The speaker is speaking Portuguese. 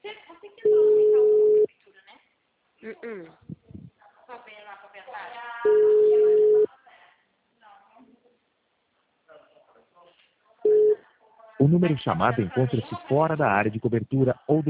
Você que não aceitar uma prefeitura, né? Só vem lá pra pensar. O número chamado encontra-se fora da área de cobertura ou